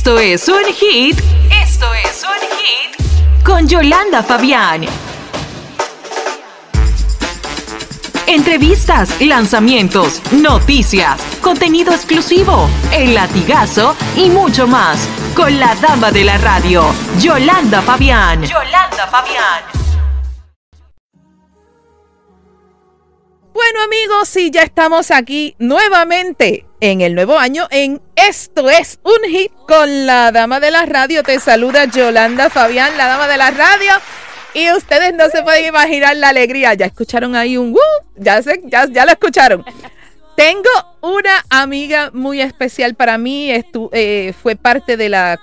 Esto es un hit. Esto es un hit con Yolanda Fabián. Entrevistas, lanzamientos, noticias, contenido exclusivo, el latigazo y mucho más. Con la dama de la radio, Yolanda Fabián. Yolanda Fabián. Bueno, amigos, sí, ya estamos aquí nuevamente en el nuevo año en Esto es un hit con la dama de la radio. Te saluda Yolanda Fabián, la dama de la radio. Y ustedes no se pueden imaginar la alegría. Ya escucharon ahí un ya lo escucharon. Tengo una amiga muy especial para mí. Fue parte de la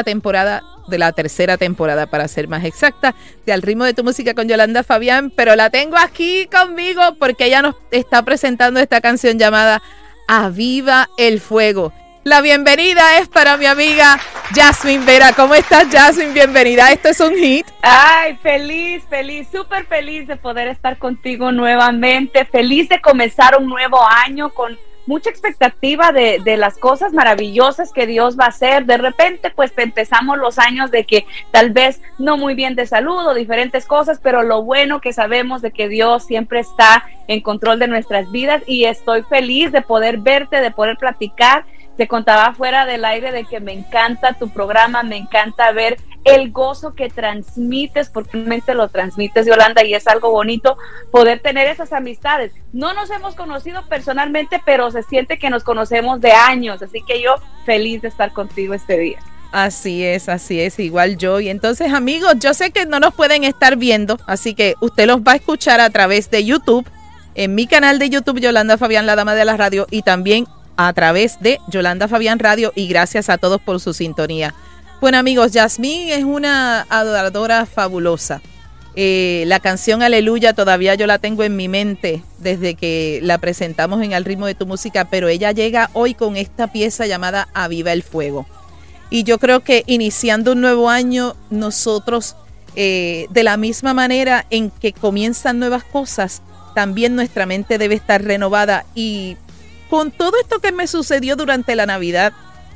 tercera temporada, para ser más exacta, de Al ritmo de tu música con Yolanda Fabián, pero la tengo aquí conmigo porque ella nos está presentando esta canción llamada Aviva el Fuego. La bienvenida es para mi amiga Jasmine Vera. ¿Cómo estás, Jasmine? Bienvenida. Esto es un hit. Ay, feliz, súper feliz de poder estar contigo nuevamente. Feliz de comenzar un nuevo año con mucha expectativa de las cosas maravillosas que Dios va a hacer. De repente, pues empezamos los años de que tal vez no muy bien de salud o diferentes cosas, pero lo bueno que sabemos de que Dios siempre está en control de nuestras vidas, y estoy feliz de poder verte, de poder platicar. Te contaba fuera del aire de que me encanta tu programa, me encanta ver el gozo que transmites, porque realmente lo transmites, Yolanda, y es algo bonito poder tener esas amistades. No nos hemos conocido personalmente, pero se siente que nos conocemos de años, así que yo feliz de estar contigo este día. Así es, igual yo. Y entonces, amigos, yo sé que no nos pueden estar viendo, así que usted los va a escuchar a través de YouTube, en mi canal de YouTube, Yolanda Fabián, la dama de la radio, y también a través de Yolanda Fabián Radio, y gracias a todos por su sintonía. Bueno, amigos, Jasmine es una adoradora fabulosa. La canción Aleluya todavía yo la tengo en mi mente desde que la presentamos en Al ritmo de tu música, pero ella llega hoy con esta pieza llamada Aviva el Fuego. Y yo creo que iniciando un nuevo año, nosotros, de la misma manera en que comienzan nuevas cosas, también nuestra mente debe estar renovada. Y con todo esto que me sucedió durante la Navidad,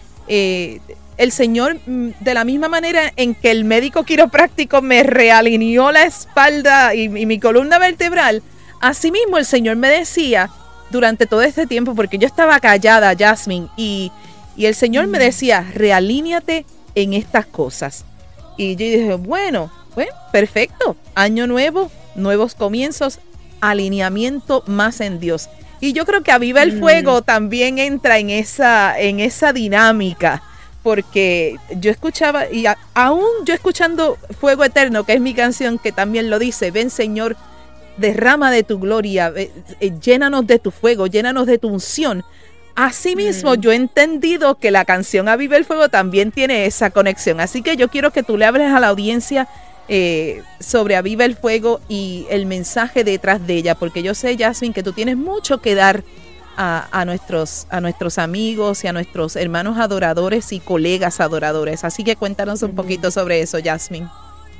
el Señor, de la misma manera en que el médico quiropráctico me realineó la espalda y mi columna vertebral, asimismo el Señor me decía durante todo este tiempo, porque yo estaba callada, Jasmine, y el Señor me decía, realíneate en estas cosas. Y yo dije, bueno, perfecto, año nuevo, nuevos comienzos, alineamiento más en Dios. Y yo creo que Aviva el Fuego también entra en esa dinámica, porque yo escuchaba, y aún yo escuchando Fuego Eterno, que es mi canción, que también lo dice, ven Señor, derrama de tu gloria, llénanos de tu fuego, llénanos de tu unción. Asimismo, yo he entendido que la canción Aviva el Fuego también tiene esa conexión. Así que yo quiero que tú le hables a la audiencia sobre Aviva el Fuego y el mensaje detrás de ella, porque yo sé, Jasmine, que tú tienes mucho que dar a nuestros amigos y a nuestros hermanos adoradores y colegas adoradores. Así que cuéntanos un poquito sobre eso, Jasmine.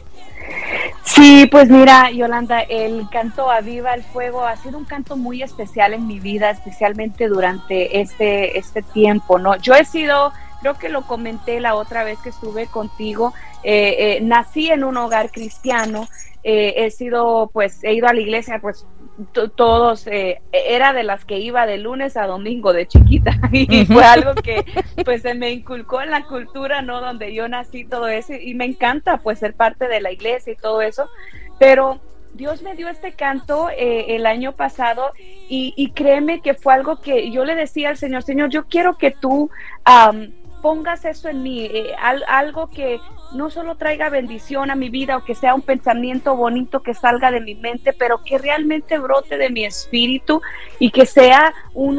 Sí, pues mira, Yolanda, el canto Aviva el Fuego ha sido un canto muy especial en mi vida, especialmente durante este tiempo, ¿no? Yo he sido, creo que lo comenté la otra vez que estuve contigo, nací en un hogar cristiano, he ido a la iglesia, pues todos, era de las que iba de lunes a domingo de chiquita, y fue algo que pues se me inculcó en la cultura, ¿no? Donde yo nací, todo eso, y me encanta pues ser parte de la iglesia y todo eso, pero Dios me dio este canto el año pasado, y créeme que fue algo que yo le decía al Señor, yo quiero que tú pongas eso en mí, algo que no solo traiga bendición a mi vida, o que sea un pensamiento bonito que salga de mi mente, pero que realmente brote de mi espíritu, y que sea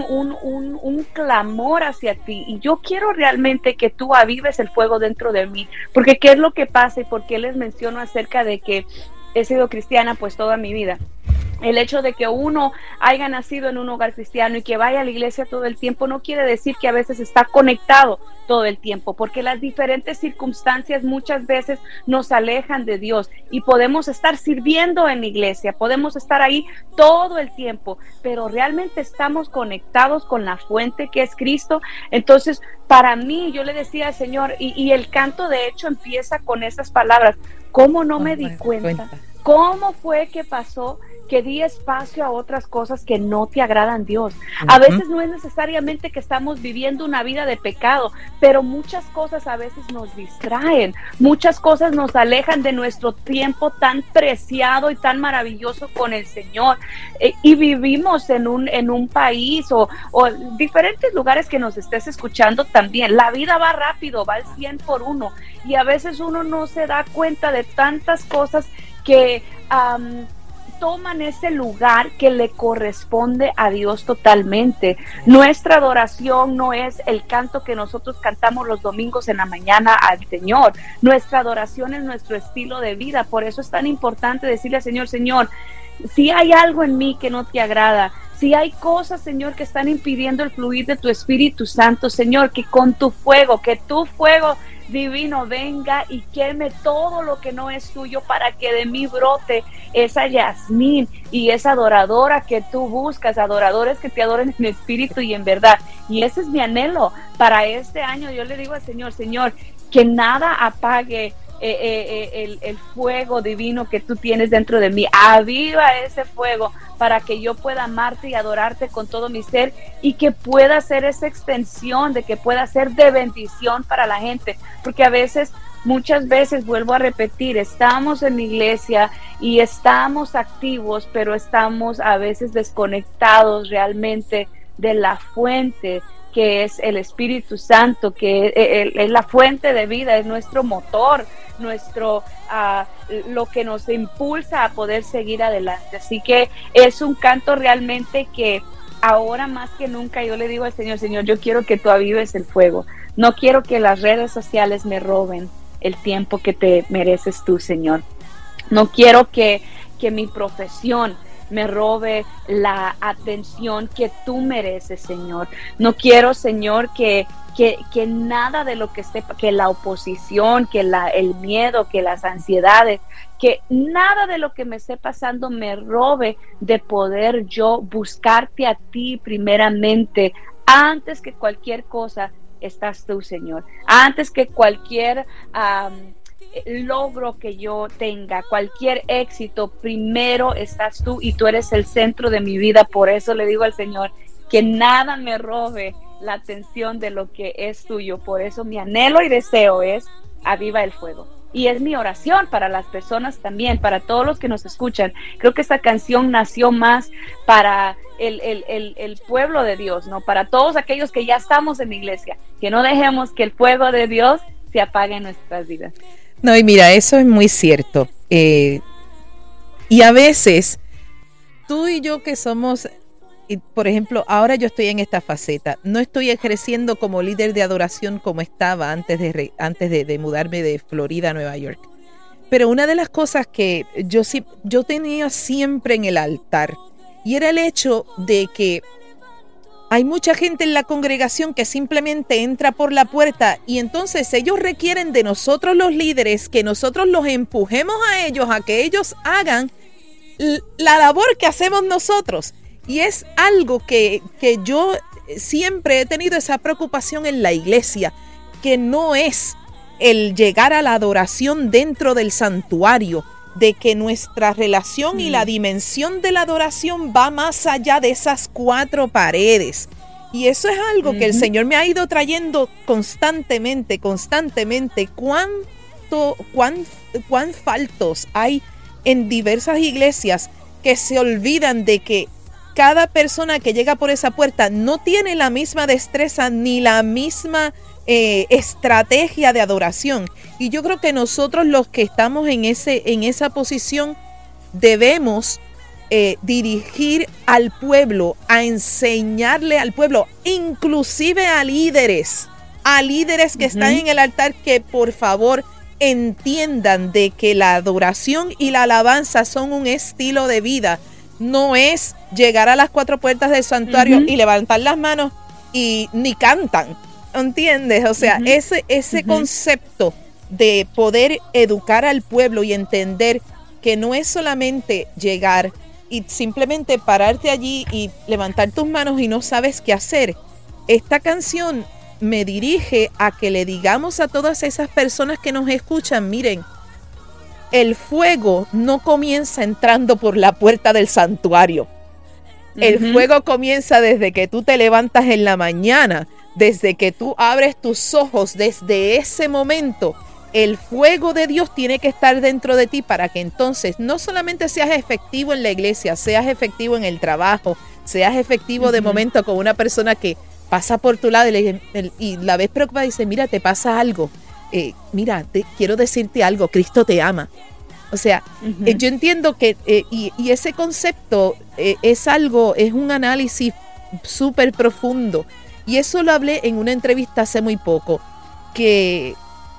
un clamor hacia ti. Y yo quiero realmente que tú avives el fuego dentro de mí, porque ¿qué es lo que pasa? Y por qué les menciono acerca de que he sido cristiana pues toda mi vida. El hecho de que uno haya nacido en un hogar cristiano y que vaya a la iglesia todo el tiempo no quiere decir que a veces está conectado todo el tiempo, porque las diferentes circunstancias muchas veces nos alejan de Dios y podemos estar sirviendo en la iglesia, podemos estar ahí todo el tiempo, pero realmente estamos conectados con la fuente que es Cristo. Entonces, para mí, yo le decía al Señor, y el canto de hecho empieza con esas palabras: ¿cómo no me di cuenta? ¿Cómo fue que pasó que di espacio a otras cosas que no te agradan, Dios? A veces no es necesariamente que estamos viviendo una vida de pecado, pero muchas cosas a veces nos distraen, muchas cosas nos alejan de nuestro tiempo tan preciado y tan maravilloso con el Señor. Y vivimos en un país o diferentes lugares que nos estés escuchando también. La vida va rápido, va al 100 por 1, y a veces uno no se da cuenta de tantas cosas que toman ese lugar que le corresponde a Dios totalmente. Nuestra adoración no es el canto que nosotros cantamos los domingos en la mañana al Señor. Nuestra adoración es nuestro estilo de vida. Por eso es tan importante decirle al Señor: Señor, si hay algo en mí que no te agrada, si hay cosas, Señor, que están impidiendo el fluir de tu Espíritu Santo, Señor, que con tu fuego, que tu fuego divino venga y queme todo lo que no es tuyo, para que de mí brote esa Yasmín y esa adoradora que tú buscas, adoradores que te adoren en espíritu y en verdad. Y ese es mi anhelo para este año. Yo le digo al Señor: Señor, que nada apague el fuego divino que tú tienes dentro de mí. Aviva ese fuego para que yo pueda amarte y adorarte con todo mi ser, y que pueda ser esa extensión, de que pueda ser de bendición para la gente, porque a veces, muchas veces, vuelvo a repetir, estamos en la iglesia y estamos activos, pero estamos a veces desconectados realmente de la fuente que es el Espíritu Santo, que es la fuente de vida, es nuestro motor, lo que nos impulsa a poder seguir adelante. Así que es un canto realmente que ahora más que nunca yo le digo al Señor: Señor, yo quiero que tú avives el fuego. No quiero que las redes sociales me roben el tiempo que te mereces tú, Señor. No quiero que mi profesión me robe la atención que tú mereces, Señor. No quiero, Señor, que nada de lo que esté, que la oposición, que el miedo, que las ansiedades, que nada de lo que me esté pasando me robe de poder yo buscarte a ti primeramente. Antes que cualquier cosa estás tú, Señor. Antes que cualquier logro que yo tenga, cualquier éxito, primero estás tú, y tú eres el centro de mi vida. Por eso le digo al Señor que nada me robe la atención de lo que es tuyo. Por eso mi anhelo y deseo es: aviva el fuego. Y es mi oración para las personas también, para todos los que nos escuchan. Creo que esta canción nació más para el pueblo de Dios, ¿no? Para todos aquellos que ya estamos en la iglesia, que no dejemos que el fuego de Dios se apague en nuestras vidas. No, y mira, eso es muy cierto. Y a veces, tú y yo que somos, por ejemplo, ahora yo estoy en esta faceta, no estoy ejerciendo como líder de adoración como estaba antes de mudarme de Florida a Nueva York. Pero una de las cosas que yo tenía siempre en el altar, y era el hecho de que hay mucha gente en la congregación que simplemente entra por la puerta, y entonces ellos requieren de nosotros los líderes que nosotros los empujemos a ellos, a que ellos hagan la labor que hacemos nosotros. Y es algo que yo siempre he tenido esa preocupación en la iglesia, que no es el llegar a la adoración dentro del santuario, de que nuestra relación y la dimensión de la adoración va más allá de esas 4 paredes. Y eso es algo que el Señor me ha ido trayendo constantemente. ¿Cuán faltos hay en diversas iglesias que se olvidan de que cada persona que llega por esa puerta no tiene la misma destreza ni la misma estrategia de adoración? Y yo creo que nosotros, los que estamos en esa posición, debemos dirigir al pueblo, a enseñarle al pueblo, inclusive a líderes que están en el altar, que por favor entiendan de que la adoración y la alabanza son un estilo de vida, no es llegar a las 4 puertas del santuario y levantar las manos y ni cantan, ¿entiendes? O sea, ese concepto de poder educar al pueblo y entender que no es solamente llegar y simplemente pararte allí y levantar tus manos y no sabes qué hacer. Esta canción me dirige a que le digamos a todas esas personas que nos escuchan, miren, el fuego no comienza entrando por la puerta del santuario. El fuego comienza desde que tú te levantas en la mañana, desde que tú abres tus ojos, desde ese momento. El fuego de Dios tiene que estar dentro de ti para que entonces no solamente seas efectivo en la iglesia, seas efectivo en el trabajo, seas efectivo de momento con una persona que pasa por tu lado y la ves preocupada y dice, mira, te pasa algo. Mira, quiero decirte algo, Cristo te ama. O sea, yo entiendo que, y ese concepto es un análisis súper profundo. Y eso lo hablé en una entrevista hace muy poco, que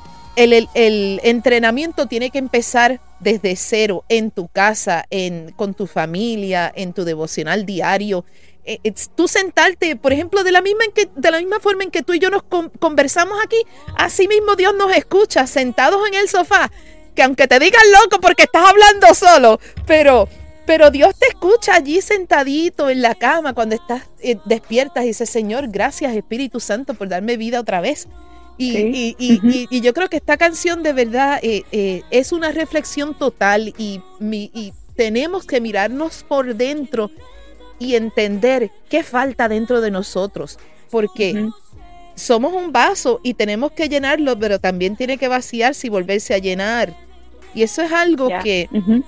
el entrenamiento tiene que empezar desde cero, en tu casa, con tu familia, en tu devocional diario. Tú sentarte, por ejemplo, de la misma forma en que tú y yo nos conversamos aquí, así mismo Dios nos escucha, sentados en el sofá, que aunque te digan loco porque estás hablando solo, pero Dios te escucha allí sentadito en la cama cuando estás despiertas y dices, Señor, gracias Espíritu Santo por darme vida otra vez. Y yo creo que esta canción de verdad es una reflexión total y tenemos que mirarnos por dentro y entender qué falta dentro de nosotros, porque somos un vaso y tenemos que llenarlo, pero también tiene que vaciarse y volverse a llenar. Y eso es algo que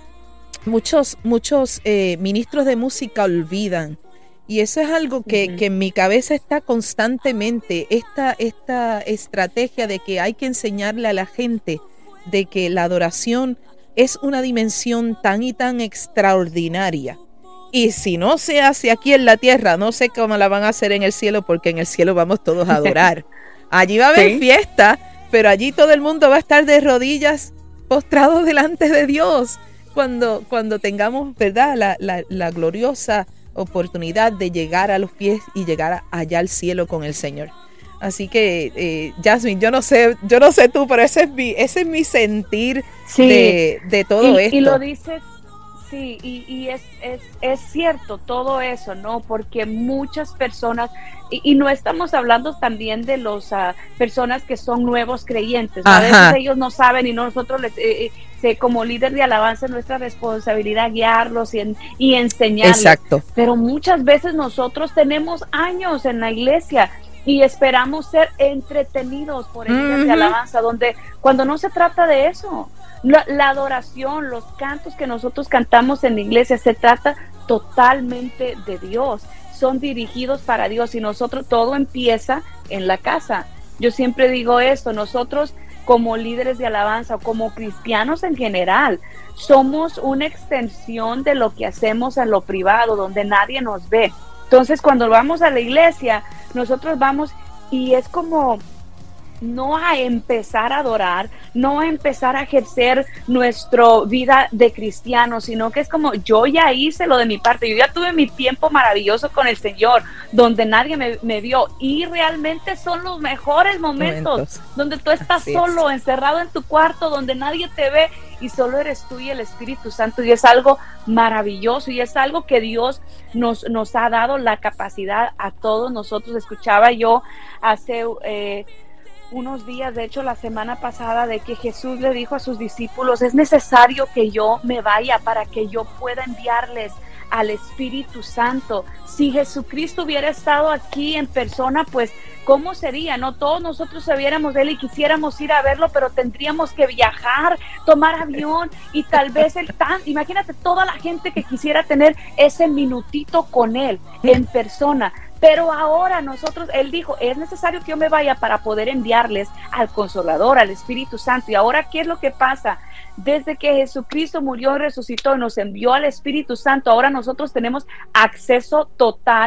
muchos ministros de música olvidan. Y eso es algo que en mi cabeza está constantemente, esta estrategia de que hay que enseñarle a la gente de que la adoración es una dimensión tan y tan extraordinaria. Y si no se hace aquí en la tierra, no sé cómo la van a hacer en el cielo, porque en el cielo vamos todos a adorar. Allí va a haber fiesta, pero allí todo el mundo va a estar de rodillas, postrados delante de Dios, cuando tengamos, ¿verdad?, la gloriosa oportunidad de llegar a los pies y llegar allá al cielo con el Señor. Así que, Jasmine, yo no sé tú, pero ese es mi sentir de todo esto. Y lo dices. Sí, y es cierto todo eso, ¿no? Porque muchas personas, y no estamos hablando también de los personas que son nuevos creyentes, a veces ellos no saben y nosotros como líder de alabanza es nuestra responsabilidad guiarlos y enseñarles. Exacto. Pero muchas veces nosotros tenemos años en la iglesia y esperamos ser entretenidos por el líder de alabanza, donde cuando no se trata de eso. La adoración, los cantos que nosotros cantamos en la iglesia se trata totalmente de Dios, son dirigidos para Dios y nosotros, todo empieza en la casa. Yo siempre digo esto, nosotros como líderes de alabanza o como cristianos en general, somos una extensión de lo que hacemos en lo privado, donde nadie nos ve. Entonces cuando vamos a la iglesia, nosotros vamos y es como no a empezar a adorar, no a empezar a ejercer nuestra vida de cristiano, sino que es como yo ya hice lo de mi parte, yo ya tuve mi tiempo maravilloso con el Señor, donde nadie me vio, y realmente son los mejores momentos donde tú estás solo, encerrado en tu cuarto, donde nadie te ve y solo eres tú y el Espíritu Santo, y es algo maravilloso y es algo que Dios nos ha dado la capacidad a todos nosotros. Escuchaba yo hace unos días, de hecho la semana pasada, de que Jesús le dijo a sus discípulos, es necesario que yo me vaya para que yo pueda enviarles al Espíritu Santo. Si Jesucristo hubiera estado aquí en persona, pues ¿cómo sería? No todos nosotros sabiéramos de él y quisiéramos ir a verlo, pero tendríamos que viajar, tomar avión y tal vez imagínate toda la gente que quisiera tener ese minutito con él en persona. Pero ahora nosotros, él dijo, es necesario que yo me vaya para poder enviarles al Consolador, al Espíritu Santo. Y ahora, ¿qué es lo que pasa? Desde que Jesucristo murió y resucitó y nos envió al Espíritu Santo, ahora nosotros tenemos acceso total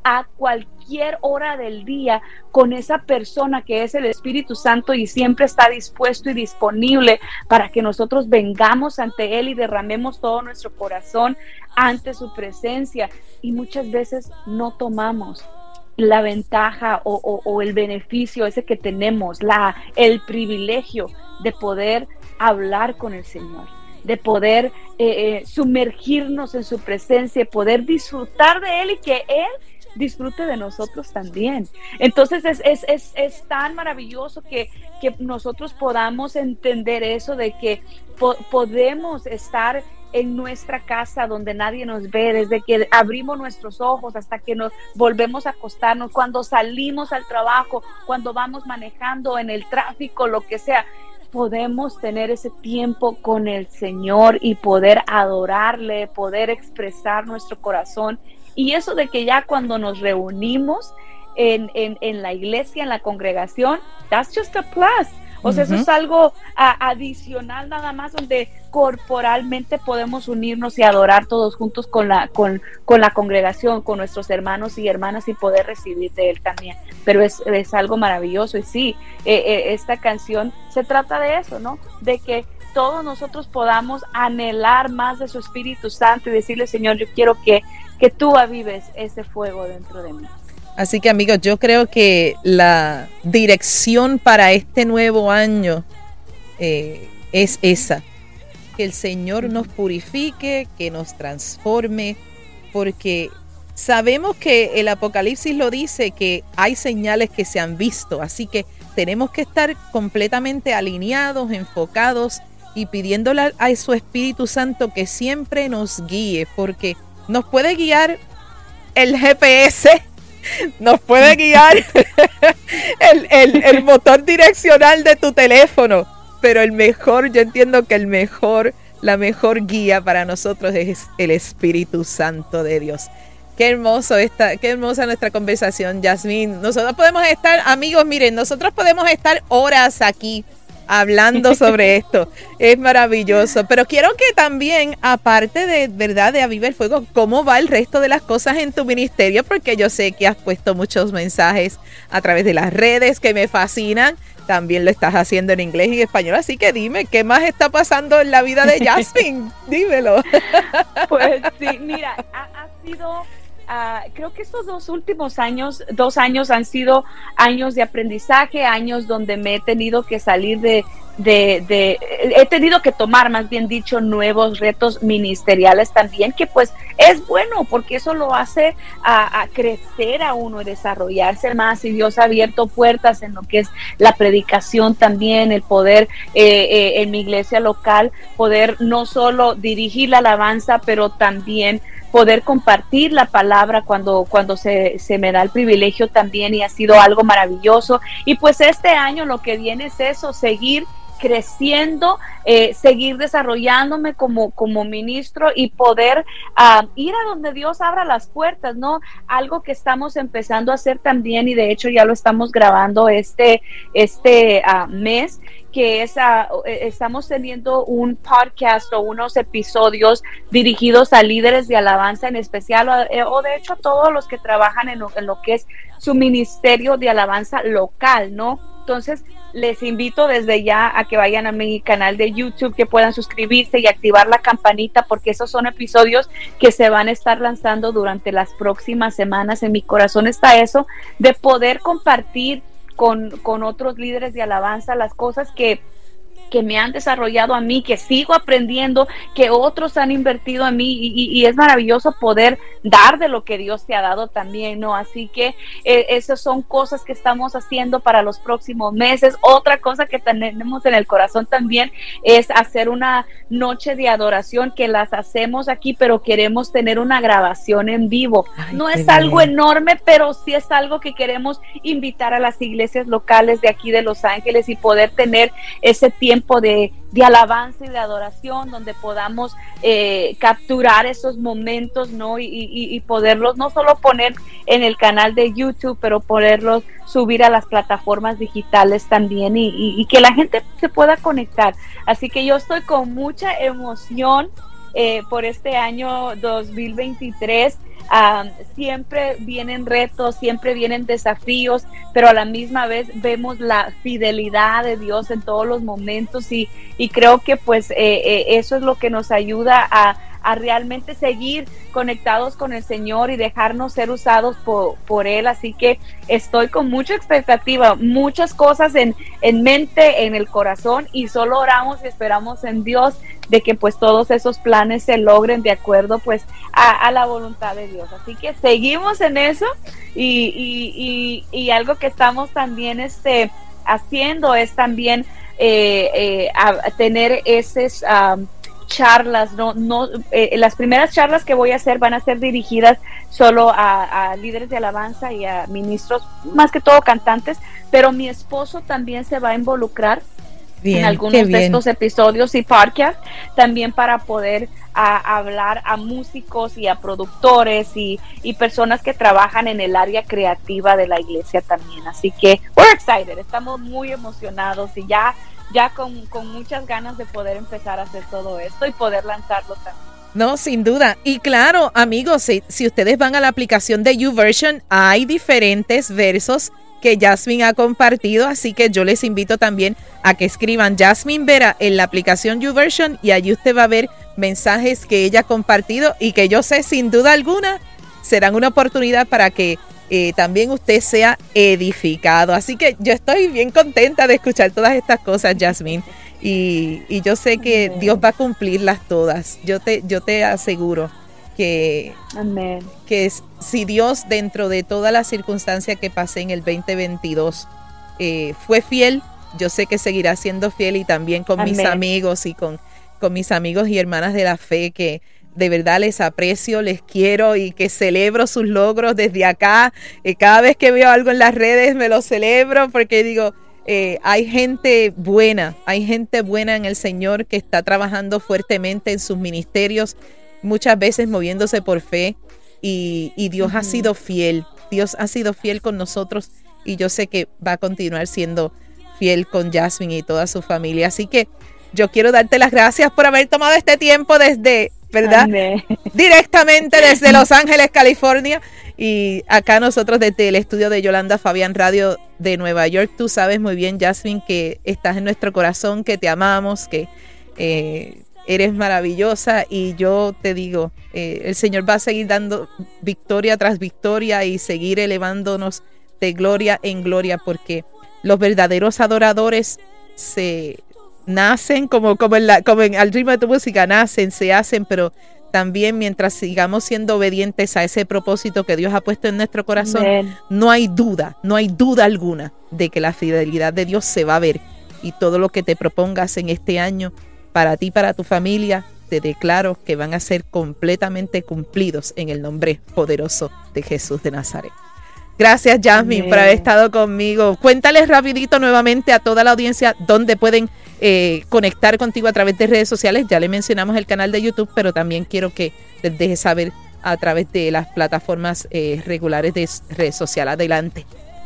a cualquier hora del día con esa persona que es el Espíritu Santo y siempre está dispuesto y disponible para que nosotros vengamos ante Él y derramemos todo nuestro corazón ante su presencia. Y muchas veces no tomamos la ventaja o el beneficio ese que tenemos, el privilegio de poder hablar con el Señor, de poder sumergirnos en su presencia, poder disfrutar de Él y que Él disfrute de nosotros también. Entonces es tan maravilloso que nosotros podamos entender eso de que podemos estar en nuestra casa donde nadie nos ve, desde que abrimos nuestros ojos hasta que nos volvemos a acostarnos, cuando salimos al trabajo, cuando vamos manejando en el tráfico, lo que sea. Podemos tener ese tiempo con el Señor y poder adorarle, poder expresar nuestro corazón. Y eso de que ya cuando nos reunimos en la iglesia, en la congregación, that's just a plus. O sea, eso es algo adicional nada más, donde corporalmente podemos unirnos y adorar todos juntos con la congregación, con nuestros hermanos y hermanas y poder recibir de Él también. Pero es algo maravilloso. Y sí, esta canción se trata de eso, ¿no? De que todos nosotros podamos anhelar más de su Espíritu Santo y decirle, Señor, yo quiero que tú avives ese fuego dentro de mí. Así que, amigos, yo creo que la dirección para este nuevo año es esa, que el Señor nos purifique, que nos transforme, porque sabemos que el Apocalipsis lo dice, que hay señales que se han visto, así que tenemos que estar completamente alineados, enfocados y pidiéndole a su Espíritu Santo que siempre nos guíe, porque nos puede guiar el GPS, nos puede guiar el motor direccional de tu teléfono, pero yo entiendo que la mejor guía para nosotros es el Espíritu Santo de Dios. Qué hermosa nuestra conversación, Yasmín. Nosotros podemos estar, amigos, miren, nosotros podemos estar horas aquí hablando sobre esto. Es maravilloso. Pero quiero que también, aparte de verdad de Aviva el Fuego, ¿cómo va el resto de las cosas en tu ministerio? Porque yo sé que has puesto muchos mensajes a través de las redes que me fascinan. También lo estás haciendo en inglés y en español. Así que dime, ¿qué más está pasando en la vida de Yasmín? Dímelo. Pues sí, mira, ha sido... creo que estos 2 años han sido años de aprendizaje, años donde me he tenido que salir he tenido que tomar, más bien dicho, nuevos retos ministeriales también, que pues es bueno, porque eso lo hace a crecer a uno y desarrollarse más, y Dios ha abierto puertas en lo que es la predicación también, el poder en mi iglesia local, poder no solo dirigir la alabanza, pero también poder compartir la palabra cuando se me da el privilegio también, y ha sido algo maravilloso. Y pues este año lo que viene es eso, seguir creciendo, seguir desarrollándome como ministro y poder ir a donde Dios abra las puertas, ¿no? Algo que estamos empezando a hacer también, y de hecho ya lo estamos grabando este mes, que estamos teniendo un podcast o unos episodios dirigidos a líderes de alabanza en especial, o de hecho a todos los que trabajan en lo que es su ministerio de alabanza local, ¿no? Entonces, les invito desde ya a que vayan a mi canal de YouTube, que puedan suscribirse y activar la campanita, porque esos son episodios que se van a estar lanzando durante las próximas semanas. En mi corazón está eso, de poder compartir con otros líderes de alabanza las cosas que me han desarrollado a mí, que sigo aprendiendo, que otros han invertido en mí, y es maravilloso poder dar de lo que Dios te ha dado también, ¿no? Así que esas son cosas que estamos haciendo para los próximos meses. Otra cosa que tenemos en el corazón también es hacer una noche de adoración, que las hacemos aquí, pero queremos tener una grabación en vivo. No es algo enorme, pero sí es algo que queremos invitar a las iglesias locales de aquí de Los Ángeles, y poder tener ese tiempo de alabanza y de adoración, donde podamos capturar esos momentos, ¿no? Y poderlos no solo poner en el canal de YouTube, pero poderlos subir a las plataformas digitales también, y que la gente se pueda conectar. Así que yo estoy con mucha emoción por este año 2023. Siempre vienen retos, siempre vienen desafíos, pero a la misma vez vemos la fidelidad de Dios en todos los momentos y creo que pues eso es lo que nos ayuda a realmente seguir conectados con el Señor y dejarnos ser usados por Él. Así que estoy con mucha expectativa, muchas cosas en mente, en el corazón, y solo oramos y esperamos en Dios de que pues todos esos planes se logren de acuerdo pues a la voluntad de Dios. Así que seguimos en eso y algo que estamos también haciendo es también tener esas charlas, las primeras charlas que voy a hacer van a ser dirigidas solo a líderes de alabanza y a ministros, más que todo cantantes, pero mi esposo también se va a involucrar en algunos de estos episodios y podcasts, también para poder hablar a músicos y a productores y personas que trabajan en el área creativa de la iglesia también. Así que we're excited, estamos muy emocionados y ya con muchas ganas de poder empezar a hacer todo esto y poder lanzarlo también. No, sin duda. Y claro, amigos, si ustedes van a la aplicación de YouVersion, hay diferentes versos que Jasmine ha compartido, así que yo les invito también a que escriban Jasmine Vera en la aplicación YouVersion y allí usted va a ver mensajes que ella ha compartido y que yo sé sin duda alguna serán una oportunidad para que también usted sea edificado. Así que yo estoy bien contenta de escuchar todas estas cosas, Jasmine, y yo sé que Dios va a cumplirlas todas. Yo te aseguro que, Amén, que si Dios, dentro de todas las circunstancias que pasé en el 2022, fue fiel, yo sé que seguirá siendo fiel, y también con Amén. Mis amigos y con mis amigos y hermanas de la fe, que de verdad les aprecio, les quiero y que celebro sus logros desde acá. Cada vez que veo algo en las redes me lo celebro, porque digo, hay gente buena en el Señor que está trabajando fuertemente en sus ministerios, muchas veces moviéndose por fe, y Dios ha sido fiel. Dios ha sido fiel con nosotros y yo sé que va a continuar siendo fiel con Jasmine y toda su familia. Así que yo quiero darte las gracias por haber tomado este tiempo desde, ¿verdad? Amén. Directamente desde Los Ángeles, California, y acá nosotros desde el estudio de Yolanda Fabián Radio de Nueva York. Tú sabes muy bien, Jasmine, que estás en nuestro corazón, que te amamos, que eres maravillosa, y yo te digo, el Señor va a seguir dando victoria tras victoria y seguir elevándonos de gloria en gloria, porque los verdaderos adoradores se nacen como al ritmo de tu música, nacen, se hacen, pero también mientras sigamos siendo obedientes a ese propósito que Dios ha puesto en nuestro corazón, Amen. no hay duda alguna de que la fidelidad de Dios se va a ver, y todo lo que te propongas en este año para ti, para tu familia, te declaro que van a ser completamente cumplidos en el nombre poderoso de Jesús de Nazaret. Gracias, Jasmine, Amén. Por haber estado conmigo. Cuéntales rapidito nuevamente a toda la audiencia dónde pueden conectar contigo a través de redes sociales. Ya le mencionamos el canal de YouTube, pero también quiero que les dejes saber a través de las plataformas regulares de redes sociales. Adelante.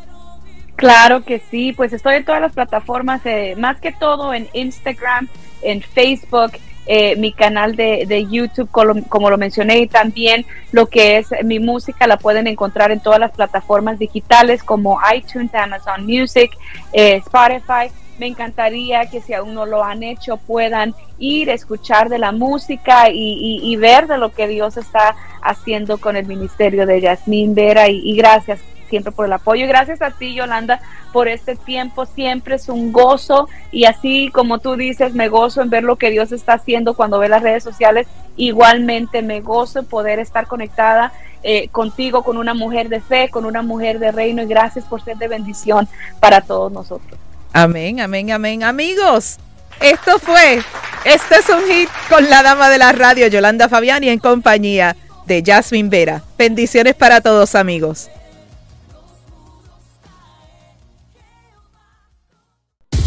Claro que sí, pues estoy en todas las plataformas, más que todo en Instagram, en Facebook, mi canal de YouTube, como lo mencioné, y también lo que es mi música la pueden encontrar en todas las plataformas digitales como iTunes, Amazon Music, Spotify. Me encantaría que, si aún no lo han hecho, puedan ir a escuchar de la música y ver de lo que Dios está haciendo con el ministerio de Jasmine Vera, y gracias siempre por el apoyo, y gracias a ti, Yolanda, por este tiempo. Siempre es un gozo, y así como tú dices, me gozo en ver lo que Dios está haciendo cuando ve las redes sociales. Igualmente me gozo en poder estar conectada contigo, con una mujer de fe, con una mujer de reino, y gracias por ser de bendición para todos nosotros. Amén, amén, amén. Amigos, este es un hit con la dama de la radio, Yolanda Fabián, y en compañía de Jasmine Vera. Bendiciones para todos, amigos.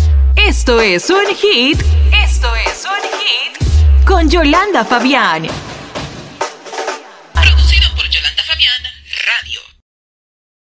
Esto es un hit con Yolanda Fabián.